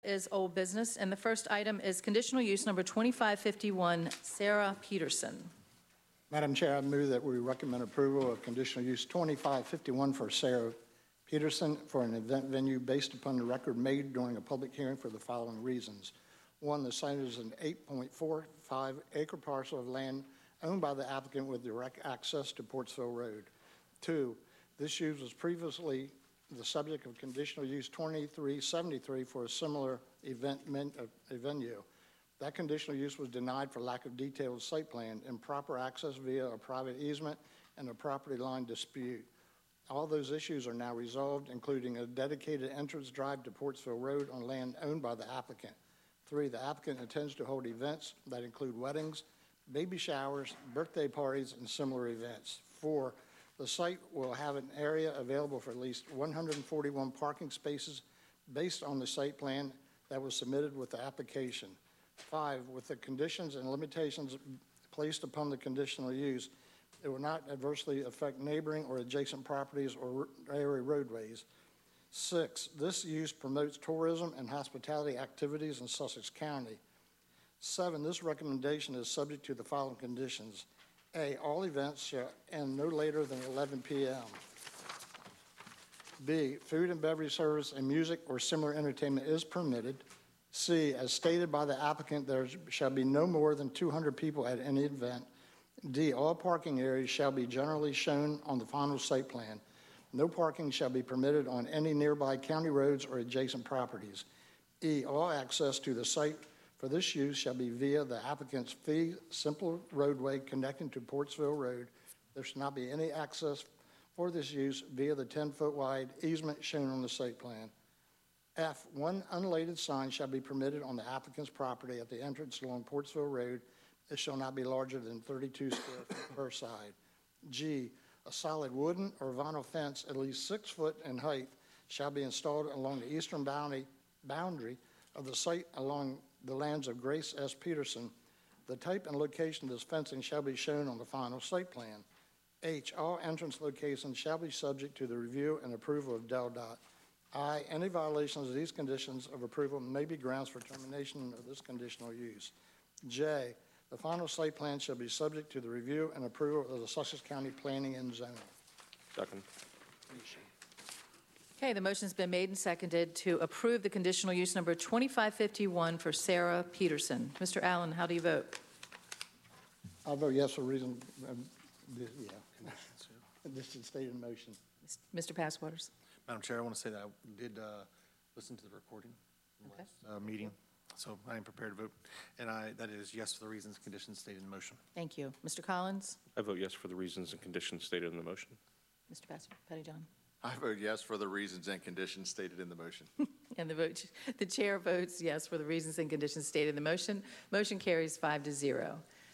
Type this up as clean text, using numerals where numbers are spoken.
Is old business, and the first item is conditional use number 2551, Sarah Peterson. Madam Chair, I move that we recommend approval of conditional use 2551 for Sarah Peterson for an event venue based upon the record made during a public hearing for the following reasons. One, the site is an 8.45 acre parcel of land owned by the applicant with direct access to Portsville Road. Two, this use was previously the subject of conditional use 2373 for a similar venue. That conditional use was denied for lack of detailed site plan, improper access via a private easement, and a property line dispute. All those issues are now resolved, including a dedicated entrance drive to Portsville Road on land owned by the applicant. Three, the applicant intends to hold events that include weddings, baby showers, birthday parties, and similar events. Four, the site will have an area available for at least 141 parking spaces based on the site plan that was submitted with the application. Five, with the conditions and limitations placed upon the conditional use, it will not adversely affect neighboring or adjacent properties or area roadways. Six, this use promotes tourism and hospitality activities in Sussex County. Seven, this recommendation is subject to the following conditions. A, all events shall end no later than 11 p.m. B, food and beverage service and music or similar entertainment is permitted. C, as stated by the applicant, there shall be no more than 200 people at any event. D, all parking areas shall be generally shown on the final site plan. No parking shall be permitted on any nearby county roads or adjacent properties. E, all access to the site for this use shall be via the applicant's fee simple roadway connecting to Portsville Road. There shall not be any access for this use via the 10-foot wide easement shown on the site plan. F, one unlighted sign shall be permitted on the applicant's property at the entrance along Portsville Road. It shall not be larger than 32 square feet per side. G, a solid wooden or vinyl fence at least 6 foot in height shall be installed along the eastern boundary of the site along the lands of Grace S. Peterson. The type and location of this fencing shall be shown on the final site plan. H, all entrance locations shall be subject to the review and approval of DelDOT. I, any violations of these conditions of approval may be grounds for termination of this conditional use. J, the final site plan shall be subject to the review and approval of the Sussex County Planning and Zoning. Second. Okay, the motion's been made and seconded to approve the conditional use number 2551 for Sarah Peterson. Mr. Allen, how do you vote? I'll vote yes for reason. This is stated in motion. Mr. Passwaters. Madam Chair, I want to say that I did listen to the recording from last meeting, so I am prepared to vote. And that is yes for the reasons and conditions stated in the motion. Thank you. Mr. Collins? I vote yes for the reasons and conditions stated in the motion. Mr. Pettyjohn? I vote yes for the reasons and conditions stated in the motion. And the chair votes yes for the reasons and conditions stated in the motion. Motion carries 5-0.